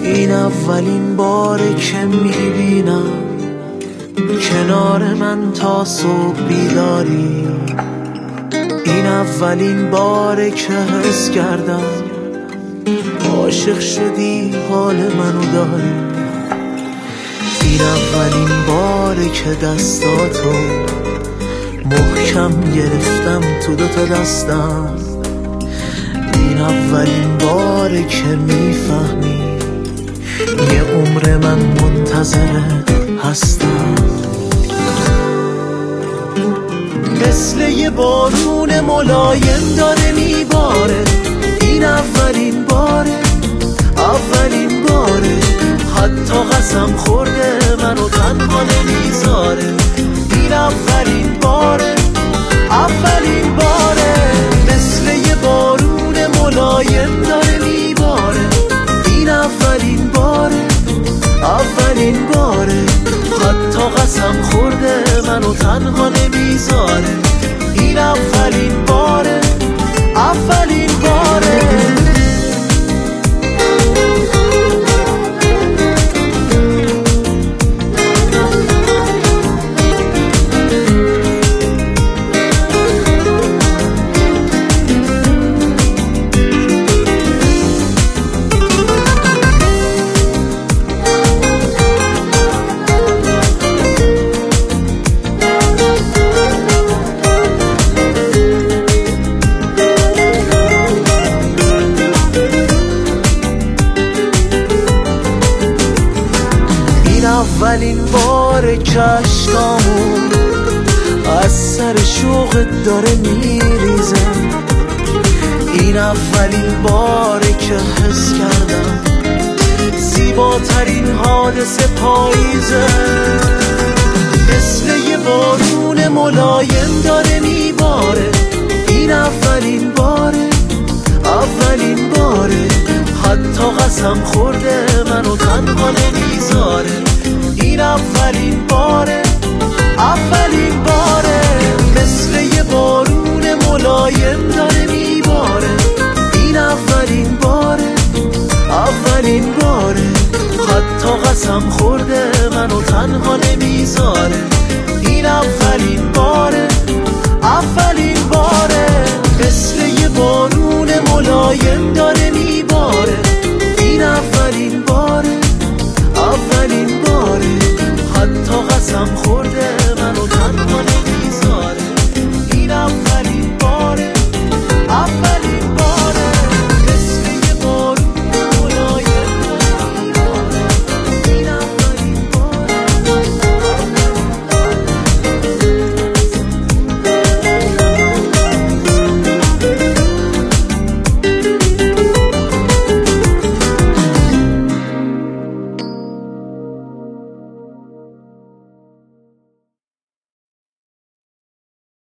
این اولین باره که میبینم کنار من تا صبح بیداری. این اولین باره که حس کردم عاشق شدی حال منو داری. این اولین باره که دستاتو محکم گرفتم تو دوتا دستم. این اولین باره که میفهمی یه عمر من منتظرت هستم. مثل یه بارون ملایم داره میباره. این اولین باره، اولین باره، حتی قسم خورده منو تنها نمیذاره. این اولین باره، اولین باره، مثل یه بارون ملایم داره میباره. این اولین باره، اولین باره، حتی قسم خورده منو تنها نمیذاره. این اولین باره، اولین باره. اولین باره که عشقامون از سر شوقت داره میریزه. این اولین باره که حس کردم زیباترین حادثه پاییزه. مثل یه بارون ملایم داره میباره. این اولین باره، اولین باره، حتی قسم خورده منو تنها نمیذاره. این اولین باره، اولین باره، مثل یه بارون ملایم داره میباره. این اولین باره، اولین باره، حتی قسم خورده